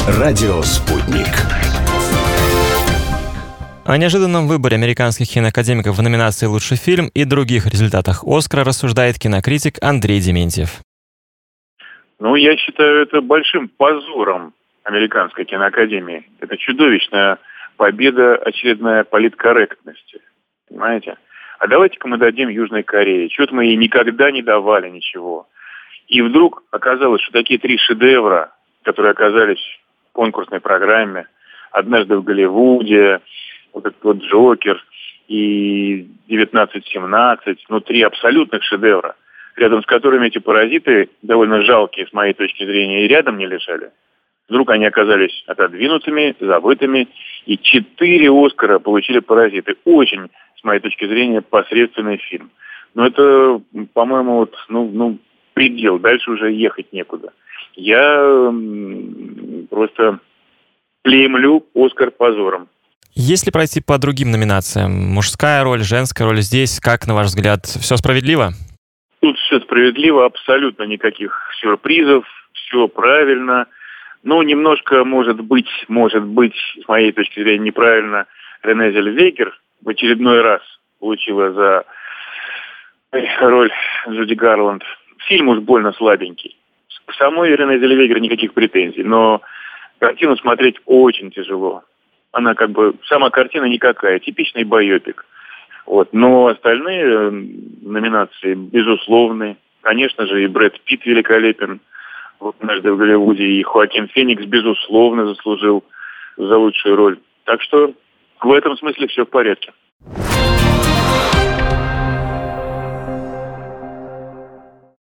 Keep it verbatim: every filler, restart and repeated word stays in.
Радио «Спутник». О неожиданном выборе американских киноакадемиков в номинации «Лучший фильм» и других результатах «Оскара» рассуждает кинокритик Андрей Дементьев. Ну, я считаю это большим позором американской киноакадемии. Это чудовищная победа очередная политкорректности. Понимаете? А давайте-ка мы дадим Южной Корее. Чего-то мы ей никогда не давали ничего. И вдруг оказалось, что такие три шедевра, которые оказались в конкурсной программе, «Однажды в Голливуде», вот этот вот «Джокер» и девятнадцать семнадцать, ну, три абсолютных шедевра, рядом с которыми эти паразиты, довольно жалкие с моей точки зрения, и рядом не лежали. Вдруг они оказались отодвинутыми, забытыми, и четыре «Оскара» получили паразиты. Очень, с моей точки зрения, посредственный фильм. Но это, по-моему, вот, ну, ну, предел, дальше уже ехать некуда. Я просто клеймлю «Оскар» позором. Если пройти по другим номинациям, мужская роль, женская роль здесь, как, на ваш взгляд, все справедливо? Тут все справедливо, абсолютно никаких сюрпризов, все правильно. Ну, немножко, может быть, может быть, с моей точки зрения, неправильно, Рене Зельвегер в очередной раз получила за роль Джуди Гарланд. Фильм уж больно слабенький. К самой Рене Зельвегер никаких претензий, но картину смотреть очень тяжело. Она как бы, сама картина никакая, типичный байопик. Вот. Но остальные номинации безусловны. Конечно же, и Брэд Питт великолепен. Вот «Однажды в Голливуде», и Хоакин Феникс, безусловно, заслужил за лучшую роль. Так что в этом смысле все в порядке.